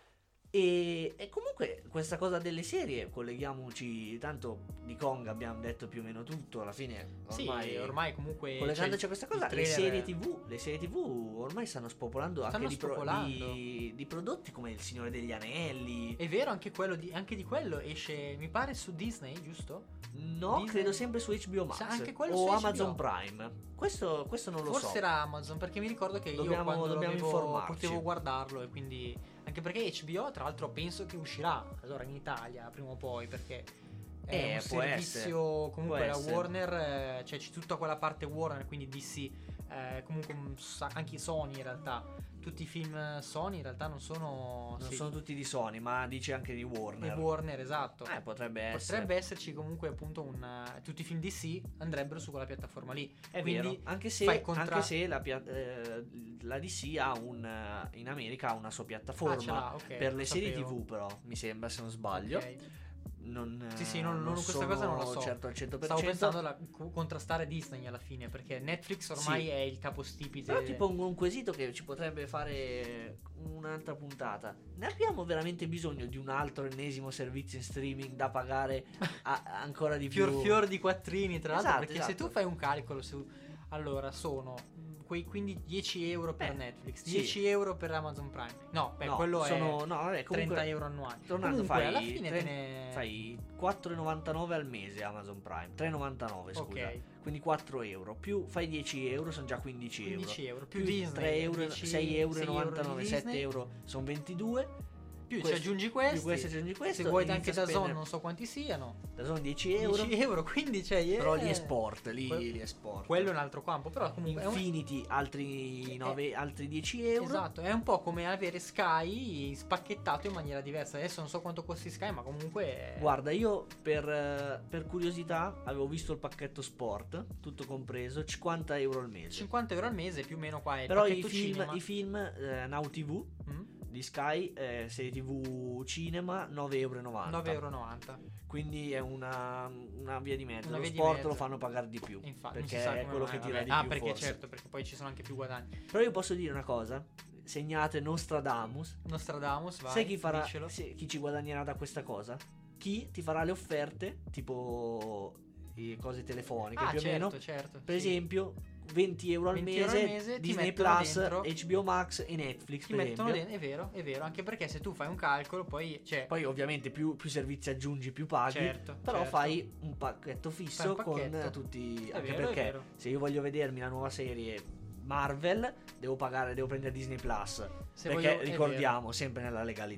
E, e comunque questa cosa delle serie, colleghiamoci, tanto di Kong abbiamo detto più o meno tutto, alla fine ormai, Sì, ormai comunque collegandoci c'è a questa il cosa, le trailer- serie tv, le serie tv ormai stanno spopolando Stanno anche di, pro- spopolando. di, di prodotti come Il Signore degli Anelli. È vero, anche, quello di, anche di quello esce, mi pare, su Disney, giusto? No, Disney- credo sempre su H B O Max Sa- anche quello o su H B O. Amazon Prime. Questo, questo non lo Forse so. era Amazon, perché mi ricordo che io Dobbiamo- quando lo dobbiamo avevo, informarci. potevo guardarlo e quindi. Anche perché H B O, tra l'altro, penso che uscirà allora in Italia prima o poi, perché è Eh, un può servizio essere. comunque Può la essere. Warner, eh, cioè c'è tutta quella parte Warner, quindi D C, eh, comunque un sa- anche Sony in realtà. Tutti i film Sony in realtà non sono. Non sì, sono tutti di Sony, ma dice anche di di Warner. Warner, esatto. Eh, potrebbe essere. Potrebbe esserci comunque appunto un. eh, tutti i film D C andrebbero su quella piattaforma lì. È Quindi vero, anche se, fai contra- anche se la, pia- eh, la D C ha un, eh, in America ha una sua Ah, piattaforma ce l'ha, ok, per lo le serie sapevo. tivù, però mi sembra, se non sbaglio. Ok. Non, Sì, sì, non- non- questa sono cosa non la so. certo al cento per Stavo cento. pensando a co- contrastare Disney alla fine, perché Netflix ormai Sì. è il capostipite. Però ti pongo un quesito che ci potrebbe fare un'altra puntata. Ne abbiamo veramente bisogno di un altro ennesimo servizio in streaming da pagare a- ancora di più? fior fior di quattrini, tra l'altro, Esatto, perché se esatto. tu fai un calcolo su. Allora, sono mh, quei quindi dieci euro per Beh, Netflix, sì. dieci euro per Amazon Prime. No, beh, No, quello sono, è no, vabbè, comunque, trenta euro annuali. tornando, Comunque, fai, alla fine tre- te ne. fai quattro e novantanove al mese Amazon Prime, tre e novantanove scusa, Ok. quindi quattro euro, più fai dieci euro sono già quindici euro, quindici euro più, più Disney tre euro, dieci sei euro e sei euro novantanove, di sette Disney, euro sono ventidue, più ci questo- aggiungi questi, più questo ci aggiungi questo, se vuoi inizi anche a da Zone spendere- non so quanti siano, da sono dieci euro, dieci euro, quindi cioè yeah. però li esport, lì Que- li esport. quello è un altro campo, però comunque è un- Infinity altri, nove, altri dieci euro. esatto, è un po' come avere Sky spacchettato in maniera diversa. Adesso non so quanto costi Sky, ma comunque è- Guarda, io per, eh, per curiosità avevo visto il pacchetto sport, tutto compreso, cinquanta euro al mese. cinquanta euro al mese più o meno qua è il Però i pacchetto film, cinema. i film eh, Now T V Mm? di Sky, eh, serie tivù cinema, nove euro e novanta. nove euro e novanta. Quindi è una, una via di mezzo. Una Lo via di sport mezzo. lo fanno pagare di più. Infatti, non si perché sa è come quello mai, che tira vabbè. di ah, più, perché forse. certo, perché poi ci sono anche più guadagni. Però io posso dire una cosa. Segnate Nostradamus. Nostradamus, vai. Sai chi farà, dicelo. se- chi ci guadagnerà da questa cosa? Chi ti farà le offerte, tipo eh, cose telefoniche Ah, più certo, o meno. certo. Per sì. esempio, venti euro al venti euro mese, al mese, ti Disney mettono Plus, dentro- H B O Max e Netflix. Ti per mettono esempio. dentro, è vero, è vero, anche perché se tu fai un calcolo poi cioè Poi ovviamente più, più servizi aggiungi, più paghi. certo, Però certo. fai un pacchetto fisso Fai un pacchetto. con tutti. È Anche vero, è perché vero. se io voglio vedermi la nuova serie Marvel, devo pagare, devo prendere Disney Plus. Se perché voglio- è ricordiamo, sempre nella legalità.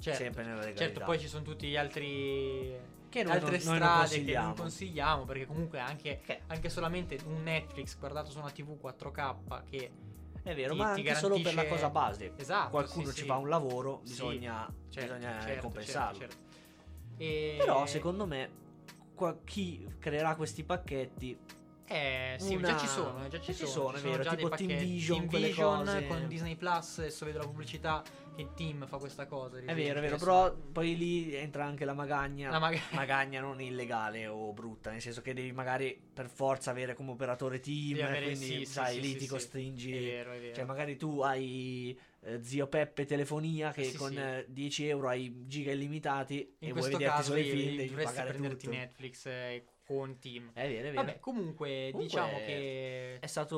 certo, sempre nella legalità. certo, poi ci sono tutti gli altri che noi altre non, noi non strade che consigliamo. non consigliamo, perché comunque anche, Che- anche solamente un Netflix guardato su una tivù quattro K che È vero, ti- ma ti anche solo per la garantisce- cosa base. esatto, Qualcuno sì, ci sì. fa un lavoro, Sì, bisogna, certo, bisogna certo, compensarlo. certo, certo. E... Però secondo me qua- chi creerà questi pacchetti Eh sì, una- già ci sono, già ci già ci sono, sono, è ci sono vero, già tipo dei Team pacchetti. Vision, Team quelle Vision cose. con Disney Plus, adesso vedo la pubblicità che Team fa questa cosa. è vero, è vero, però poi lì entra anche la magagna, La maga- magagna non illegale o brutta, nel senso che devi magari per forza avere come operatore Team, Devi avere- quindi sì, sì, sai, sì, lì sì, ti sì. costringi. È vero, è vero. Cioè magari tu hai eh, Zio Peppe Telefonia che Sì, con sì. eh, dieci euro hai giga illimitati In e vuoi questo vederti caso solo i devi, film, devi dovresti pagare prenderti tutto. Netflix eh, con Team. È vero, è vero. Vabbè, comunque, Comunque, diciamo che È stato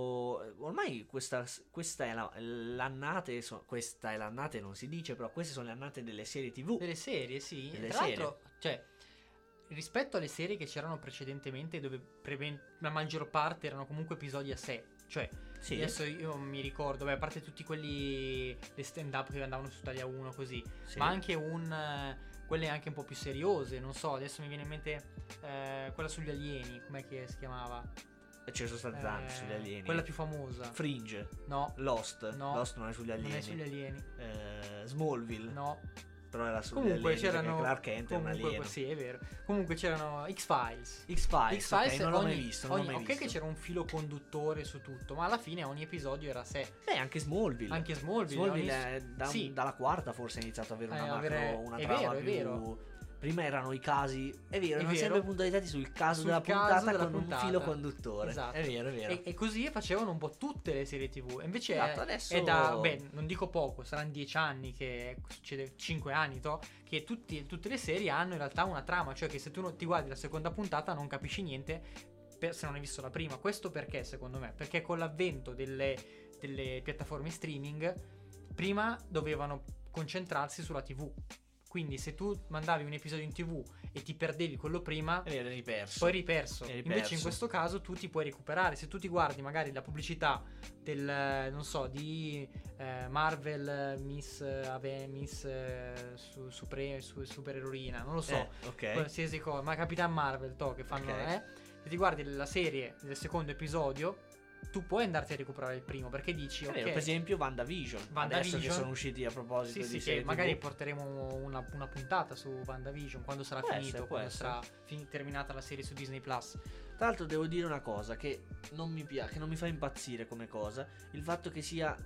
ormai questa, questa è la, l'annate, so- questa è l'annate non si dice, però queste sono le annate delle serie tivù. delle serie, sì. Delle Tra serie. l'altro, cioè, rispetto alle serie che c'erano precedentemente, dove preven- la maggior parte erano comunque episodi a sé, cioè Sì. adesso io mi ricordo, beh, a parte tutti quelli le stand up che andavano su Italia uno così, Sì. ma anche un eh, quelle anche un po' più seriose, non so, adesso mi viene in mente eh, quella sugli alieni, com'è che si chiamava? Ce ne sono stati tanti Eh, sugli alieni. Quella più famosa. Fringe, No, Lost, No. Lost non è sugli alieni. non è sugli alieni. Eh, Smallville, No. però era sugli Comunque alieni perché c'erano Clark Kent è un comunque, alieno. sì, è vero. Comunque c'erano X-Files. X-Files, X-Files ok, non l'ho ogni, mai visto, non l'ho ogni- mai ok visto. che c'era un filo conduttore su tutto, ma alla fine ogni episodio era a sé. Beh, anche Smallville. Anche Smallville. Smallville ogni- è da- sì. dalla quarta forse ha iniziato ad avere Eh, una macro, avere- una è trama vero, è più... vero. Prima erano i casi, è vero, È erano vero. sempre puntualizzati sul caso Sul della caso puntata della con puntata. un filo conduttore. Esatto. È vero, è vero. E, e così facevano un po' tutte le serie tivù. E invece Esatto, è, adesso- è da, beh, non dico poco, saranno dieci anni che succede, cinque anni, to, che tutti- tutte le serie hanno in realtà una trama, cioè che se tu non ti guardi la seconda puntata non capisci niente per- se non hai visto la prima. Questo perché, secondo me? Perché con l'avvento delle, delle piattaforme streaming, prima dovevano concentrarsi sulla tivù. Quindi se tu mandavi un episodio in tivù e ti perdevi quello prima, È vero, eri perso. poi riperso. Eri Invece perso. in questo caso tu ti puoi recuperare. Se tu ti guardi magari la pubblicità del, eh, non so, di eh, Marvel, eh, Miss eh, Ave, Miss eh, su, supre, su, supereroina, non lo so, Eh, ok. qualsiasi cosa, ma Capitan Marvel, to, che fanno, Ok. eh. Se ti guardi la serie del secondo episodio, tu puoi andarti a recuperare il primo, perché dici, È ok, vero, per esempio WandaVision. Adesso che WandaVision. sono usciti a proposito sì, di sì, serie che magari tivù. porteremo una, una puntata su WandaVision quando sarà Può finito, essere, può quando essere. sarà fin- terminata la serie su Disney Plus. Tra l'altro devo dire una cosa che non mi piace, che non mi fa impazzire come cosa, il fatto che sia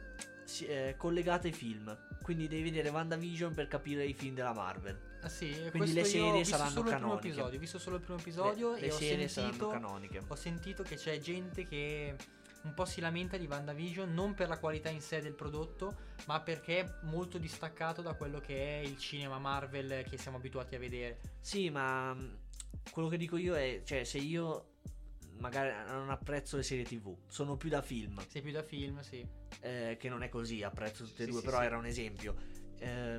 si- eh, collegata ai film. Quindi devi vedere WandaVision per capire i film della Marvel. Ah sì, Quindi questo le io serie ho visto saranno solo il primo canoniche. episodio, ho visto solo il primo episodio le, e le ho serie saranno sentito, canoniche. ho sentito che c'è gente che un po' si lamenta di WandaVision non per la qualità in sé del prodotto, ma perché è molto distaccato da quello che è il cinema Marvel che siamo abituati a vedere. Sì, ma mh, quello che dico io è, cioè, se io magari non apprezzo le serie tivù, sono più da film, Sei più da film, sì. eh, che non è così, apprezzo tutte e Sì, due, sì, però sì. era un esempio. Eh,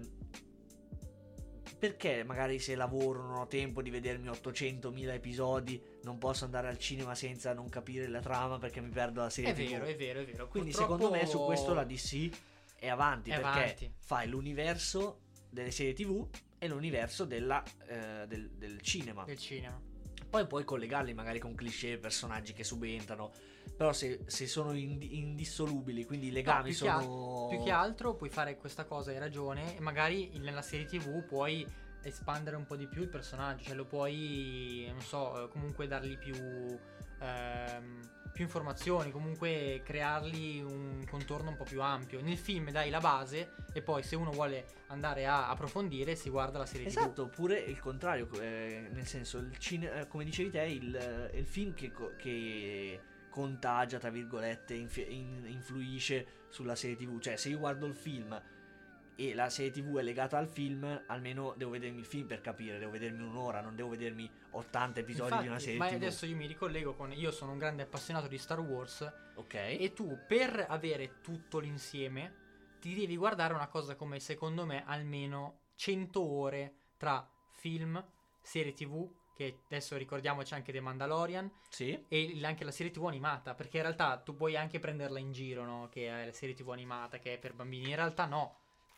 perché magari se lavoro non ho tempo di vedermi ottocentomila episodi, non posso andare al cinema senza non capire la trama perché mi perdo la serie È tivù? vero, è vero, è vero. Quindi Purtroppo secondo me su questo la D C è avanti, È perché avanti. fai l'universo delle serie tivù e l'universo della, eh, del, del cinema. del cinema. Poi puoi collegarli magari con cliché, personaggi che subentrano, però se, se sono ind- indissolubili, quindi i legami più che al- sono... Più che altro puoi fare questa cosa, hai ragione, e magari nella serie tivù puoi espandere un po' di più il personaggio, cioè lo puoi, non so, comunque dargli più, ehm, più informazioni, comunque creargli un contorno un po' più ampio. Nel film dai la base e poi se uno vuole andare a approfondire si guarda la serie tivù. Esatto, oppure il contrario, eh, nel senso, il cine- eh, come dicevi te, il, eh, il film che, co- che contagia, tra virgolette, inf- in- influisce sulla serie tivù. Cioè, se io guardo il film e la serie tivù è legata al film, almeno devo vedermi il film per capire, devo vedermi un'ora, non devo vedermi ottanta episodi Infatti, di una serie ma tivù. adesso io mi ricollego con, io sono un grande appassionato di Star Wars, Ok. e tu per avere tutto l'insieme ti devi guardare una cosa come secondo me almeno cento ore tra film, serie tivù, che adesso ricordiamoci anche The Mandalorian, Sì. e il- anche la serie tivù animata, perché in realtà tu puoi anche prenderla in giro, no? Che è la serie tivù animata che è per bambini, in realtà no,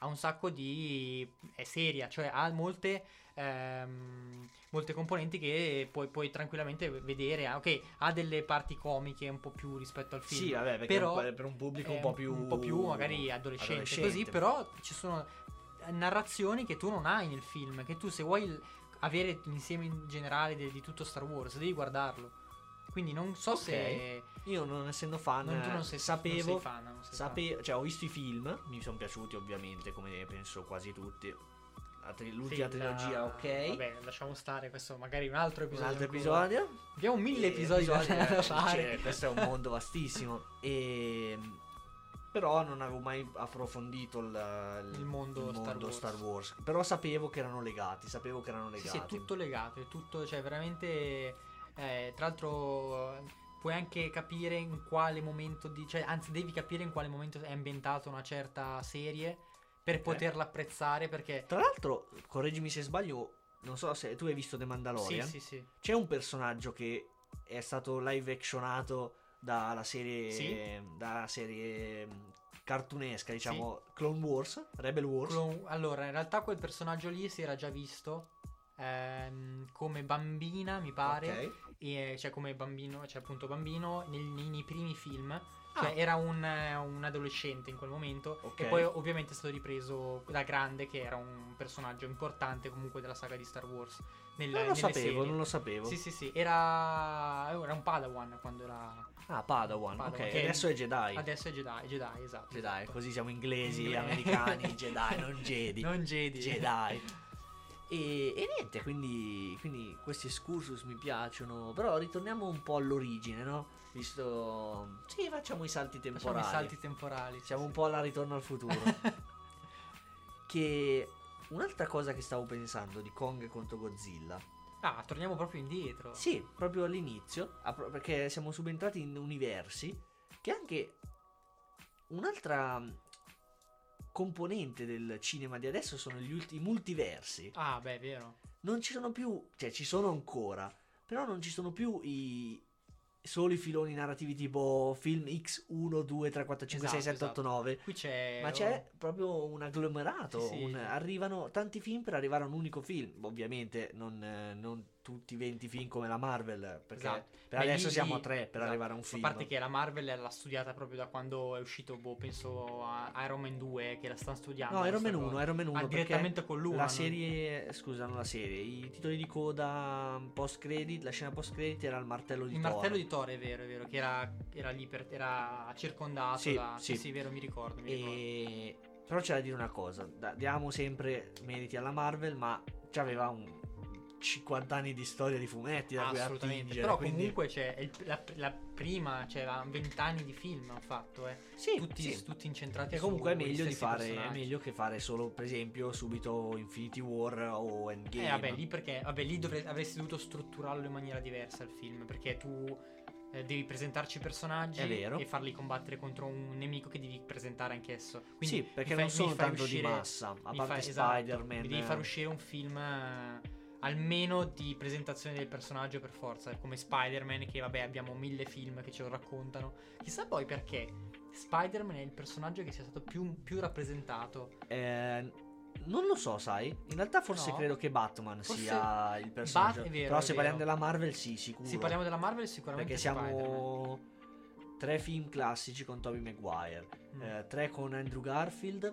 ha un sacco di... è seria, cioè ha molte... Ehm, molte componenti che puoi, puoi tranquillamente vedere. ah, Ok, ha delle parti comiche un po' più rispetto al film. Sì, vabbè, perché però è un- per un pubblico un è po' più un po' più magari adolescente, adolescente. così, però ci sono narrazioni che tu non hai nel film, che tu se vuoi il- avere l'insieme in generale de- di tutto Star Wars devi guardarlo. Quindi non so Ok. se Io non essendo fan, non, tu non sei, sapevo, non sei fan, non sei fan. sapevo, cioè ho visto i film, mi sono piaciuti ovviamente, come penso quasi tutti. La tri- l'ultima Sì, trilogia, la- ok. Vabbè, lasciamo stare questo, magari un altro Un episodio. altro ancora. episodio. Abbiamo mille E- episodi da, episodi, da eh, fare. cioè, questo è un mondo vastissimo. E però non avevo mai approfondito il, il- Il mondo il Star mondo Wars. Star Wars. Però sapevo che erano legati. Sapevo che erano Sì, legati. sì, è tutto legato, è tutto, cioè veramente, eh, tra l'altro eh, puoi anche capire in quale momento di, cioè anzi devi capire in quale momento è ambientata una certa serie per poterla apprezzare, perché Tra l'altro, correggimi se sbaglio, non so se tu hai visto The Mandalorian. sì, sì, sì. C'è un personaggio che è stato live actionato dalla serie, Sì. dalla serie mh, cartunesca, diciamo, Clone Wars, Rebel Wars. Clone- allora, in realtà quel personaggio lì si era già visto ehm, come bambina, mi pare, Ok. e, cioè come bambino, cioè appunto bambino nel- nei, nei primi film. Cioè Ah. era un, eh, un adolescente in quel momento. Ok. E poi ovviamente è stato ripreso da grande, che era un personaggio importante comunque della saga di Star Wars. Nel, Non lo nelle sapevo, serie. non lo sapevo. Sì, sì, sì. Era, era un Padawan quando era. Ah, Padawan, Padawan, ok. che Adesso è Jedi. Adesso è Jedi, Jedi, esatto. Jedi, esatto. così siamo inglesi, Ingle- americani, Jedi, non Jedi. Non Jedi. Jedi. E, e niente, quindi, quindi questi excursus mi piacciono. Però ritorniamo un po' all'origine, no? Visto... Sì, facciamo i salti Facciamo temporali. i salti temporali. sì, Siamo sì. un po' alla ritorno al futuro. Che un'altra cosa che stavo pensando di Kong contro Godzilla. Ah, torniamo proprio indietro. Sì, proprio all'inizio, a pro- perché siamo subentrati in universi che anche un'altra mh, componente del cinema di adesso sono gli ultimi multiversi. Ah, beh, è vero. Non ci sono più, cioè ci sono ancora, però non ci sono più i solo i filoni narrativi tipo film X uno, due, tre, quattro, cinque, sei, Esatto, sette, otto, nove. Qui c'è. Ma c'è proprio un agglomerato, Sì, sì. un- arrivano tanti film per arrivare a un unico film. Ovviamente non, eh, non tutti venti film come la Marvel, perché Esatto. per Beh, adesso lì- siamo a lì- tre per esatto. arrivare a un A film. parte che la Marvel l'ha studiata proprio da quando è uscito, boh, penso a Iron Man due, che la stanno studiando. No, Iron questa Man uno, cosa. Iron Man uno, Ah, perché direttamente con lui. la serie, scusa, non la serie, i titoli di coda post credit, la scena post credit era il martello di Il Thor. martello di Thor, è vero, è vero, che era, era lì per, era circondato Sì, da. sì. Sì, sì, è vero, mi ricordo. Mi ricordo. E... Però c'è da dire una cosa, da- diamo sempre meriti alla Marvel, ma c'aveva un cinquanta anni di storia di fumetti da cui Assolutamente. attingere, Però quindi- comunque c'è il- la, la prima, cioè venti anni di film hanno fatto, eh. Sì, tutti, sì. tutti incentrati Che su comunque è gli meglio di stessi fare, è personaggi. meglio che fare solo, per esempio, subito Infinity War o Endgame. Eh vabbè, lì perché vabbè, lì dovre- avresti dovuto strutturarlo in maniera diversa il film, perché tu eh, devi presentarci i personaggi È vero. e farli combattere contro un nemico che devi presentare anch'esso. Quindi sì, perché mi fai- non sono mi fai tanto uscire- di massa, a mi parte fai- esatto, Spider-Man. mi devi far uscire un film eh, almeno di presentazione del personaggio per forza, come Spider-Man, che vabbè abbiamo mille film che ce lo raccontano. Chissà poi perché Spider-Man è il personaggio che sia stato più, più rappresentato. Eh, non lo so, sai. In realtà forse No. credo che Batman Forse sia il personaggio. Bat- è vero, Però è se parliamo vero. della Marvel, sì, sicuro. Se parliamo della Marvel sicuramente Perché Spider-Man. siamo tre film classici con Tobey Maguire, Mm. eh, tre con Andrew Garfield,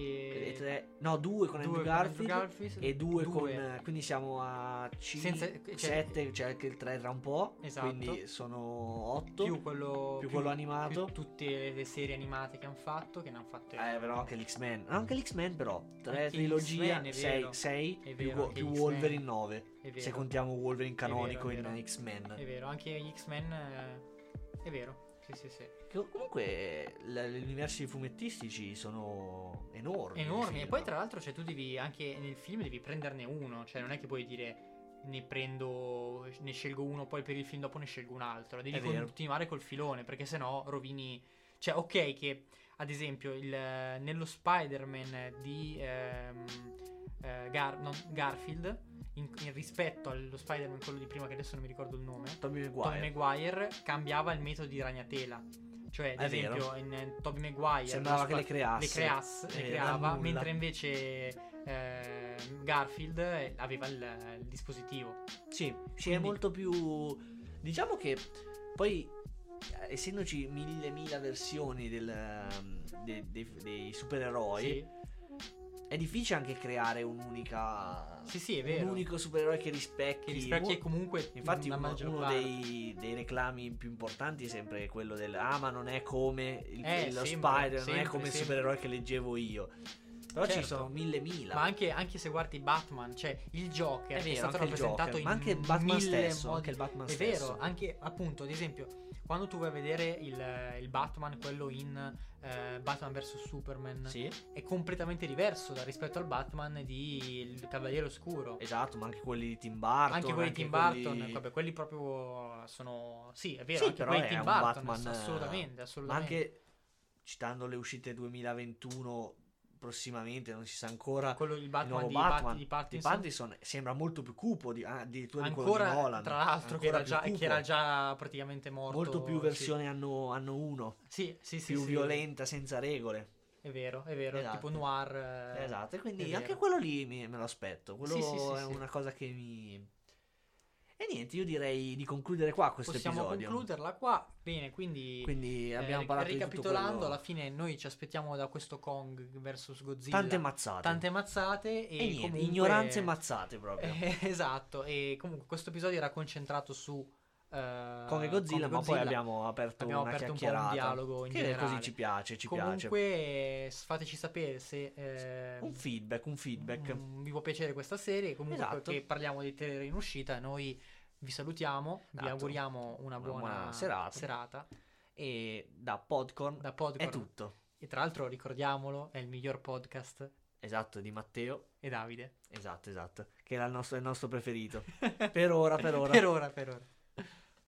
e e tre, no, due con due Andrew con Garfield, Andrew Garfield, e due, due. con eh, quindi siamo a Senza- cioè- sette, cioè anche il tre tra un po', Esatto. quindi sono otto, più quello, più quello animato. più tutte le serie animate che hanno fatto, che ne hanno fatte. Eh, però anche l'X-Men, no, anche l'X-Men però, tre Anche trilogia, X-Men, è sei, vero. sei È più, vero, Wo- anche più X-Men. Wolverine nove, È vero. se contiamo Wolverine canonico è vero, è in vero. X-Men. È vero, anche gli X-Men eh, è vero. Sì, sì, sì. Che comunque l- gli universi fumettistici sono enormi. Enormi. nei E film. poi tra l'altro, cioè, tu devi anche nel film devi prenderne uno, cioè non è che puoi dire ne prendo, ne scelgo uno, poi per il film dopo ne scelgo un altro. Devi È vero. continuare col filone, perché sennò rovini. Cioè, ok, che ad esempio il, nello Spider-Man di ehm, eh, Gar- no, Garfield, in, in rispetto allo Spider-Man quello di prima, che adesso non mi ricordo il nome, Tobey Tom Maguire. Maguire cambiava il metodo di ragnatela. Cioè, ad È esempio, vero. in eh, Tobey Maguire Sembrava lo che le spa- creasse. le, creasse, le Eh, creava, dal nulla. mentre invece eh, Garfield eh, aveva il, il dispositivo. Sì, sì, è Quindi- molto più... Diciamo che poi, eh, essendoci mille mila versioni del, ehm, de- de- dei supereroi, Sì, è difficile anche creare un'unica... sì, sì, è vero. Un unico supereroe che rispecchi... Che rispecchi mo- comunque Infatti la uno, maggior uno parte. dei, dei reclami più importanti è sempre quello del ah ma non è come il, Eh, lo sempre, Spider, non è sempre, come il sempre. supereroe che leggevo io. Però ci Certo. sono mille mila. Ma anche, anche se guardi Batman, cioè il Joker È che è vero, stato anche il rappresentato Joker, in ma anche il Batman mille stesso, modi. anche il Batman È stesso. vero, anche appunto, ad esempio, quando tu vai a vedere il, il Batman, quello in eh, Batman versus Superman, Sì, è completamente diverso da, rispetto al Batman di Il Cavaliere Oscuro. esatto, ma anche quelli di Tim Burton. Anche quelli di Tim quelli- Burton, vabbè, quelli proprio sono... Sì, è vero, Sì, anche però quelli è di Tim un Burton, Batman, assolutamente, Ma assolutamente. anche citando le uscite duemilaventuno prossimamente, non si sa ancora. Quello il Il Batman nuovo di, Batman Pat- di di Pattinson. Pattinson sembra molto più cupo di, ah, addirittura di quello di Ancora, Nolan. tra l'altro, che Ancora era, più già, cupo. che era già praticamente morto. molto più sì. versione anno, anno uno, Sì, sì, sì. più sì. violenta, senza regole. È vero, è vero, Esatto. tipo noir. eh, Esatto, e è quindi vero. anche quello lì mi- me lo aspetto. Quello Sì, sì, sì, è sì. una cosa che mi... E niente, io direi di concludere qua questo Possiamo episodio. concluderla qua. Bene, quindi, Quindi eh, abbiamo ri- parlato di tutto ricapitolando, quello... alla fine noi ci aspettiamo da questo Kong versus Godzilla Tante mazzate. tante mazzate e, E niente, comunque... ignoranze mazzate proprio. Eh, esatto, e comunque questo episodio era concentrato su eh, Kong e Godzilla, Kong e ma poi Godzilla. abbiamo aperto Abbiamo una aperto un po' un chiacchierata. dialogo in che generale. così ci piace, ci Comunque piace. eh, fateci sapere se eh, Un feedback, un feedback. mm, vi può piacere questa serie, comunque Esatto. che parliamo di trailer in uscita. Noi vi salutiamo, vi Esatto. auguriamo una Una buona, buona serata. serata. E da Podcorn Da Podcorn. è tutto. E tra l'altro ricordiamolo, è il miglior podcast. Esatto, di Matteo. E Davide. Esatto, esatto. Che era il nostro, il nostro preferito. Per ora, per ora. Per ora, per ora.